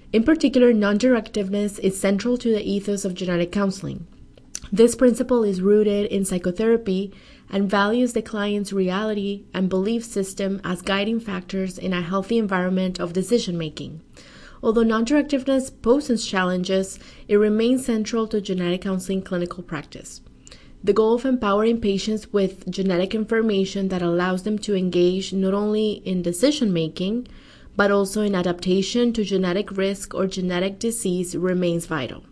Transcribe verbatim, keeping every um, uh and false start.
In particular, non-directiveness is central to the ethos of genetic counseling. This principle is rooted in psychotherapy and values the client's reality and belief system as guiding factors in a healthy environment of decision-making. Although non-directiveness poses challenges, it remains central to genetic counseling clinical practice. The goal of empowering patients with genetic information that allows them to engage not only in decision-making, but also in adaptation to genetic risk or genetic disease remains vital.